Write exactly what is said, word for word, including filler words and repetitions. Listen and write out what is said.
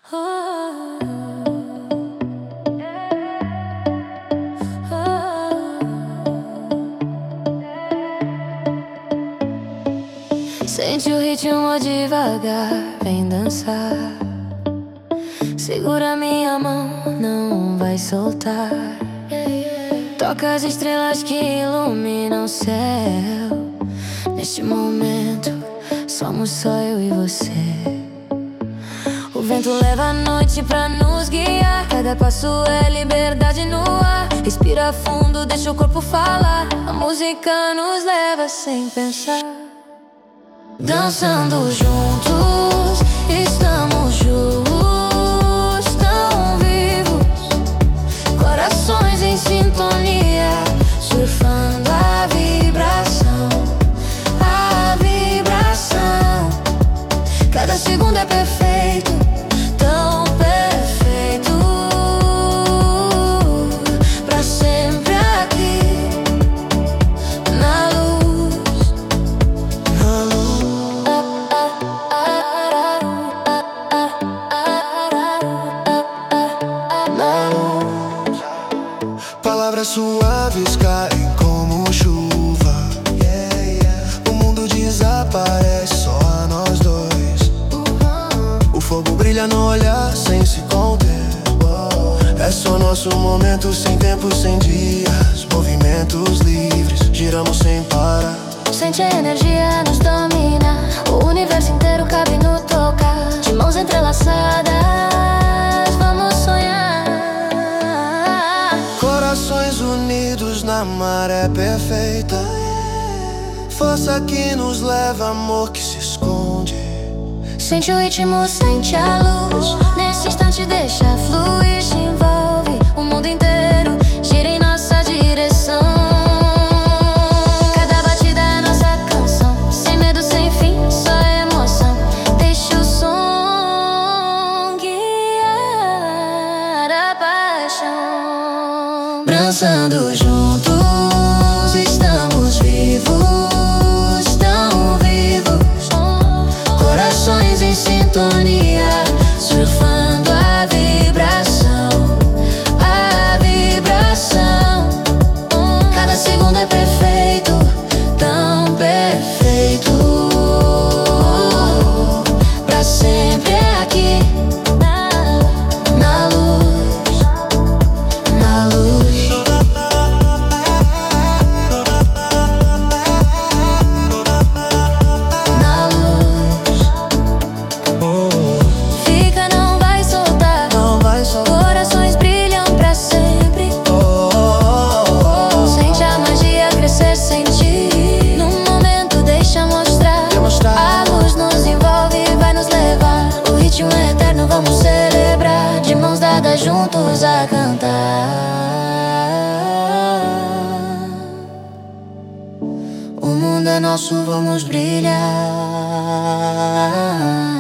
Sente o ritmo devagar, vem dançar. Segura minha mão, não vai soltar. Toca as estrelas que iluminam o céu. Neste momento, somos só eu e você. O vento leva a noite pra nos guiar. Cada passo é liberdade no ar. Respira fundo, deixa o corpo falar. A música nos leva sem pensar. Dançando juntos, estamos juntos, tão vivos. Corações em sintonia, surfando a vibração, a vibração. Cada segundo é perfeito, tão perfeito. Pra sempre aqui, na luz, na luz. Palavras suaves caem como chuva. O mundo desaparece, só a nós dois. O fogo brilha no olhar sem se conter. É só nosso momento, sem tempo, sem dias. Movimentos livres, giramos sem parar. Sente a energia nos domina. O universo inteiro cabe no tocar. De mãos entrelaçadas, vamos sonhar. Corações unidos na maré perfeita. Força que nos leva, amor que se esconde. Sente o ritmo, sente a luz. Nesse instante deixa fluir, se envolve. O mundo inteiro gira em nossa direção. Cada batida é nossa canção. Sem medo, sem fim, só emoção. Deixa o som guiar a paixão. Dançando juntos, estamos vivos, tão vivos. Corações em sintonia, surfando a vibração, a vibração. Cada segundo é perfeito, tão perfeito. Pra sempre é aqui, na luz, na luz. Na luz. Fica, não vai soltar. Não vai soltar. Corações brilham pra sempre. Sente a magia crescer sem ti. Num momento deixa mostrar. A luz nos envolve e vai nos levar. O ritmo é eterno, vamos celebrar. De mãos dadas juntos a cantar. O mundo é nosso, vamos brilhar.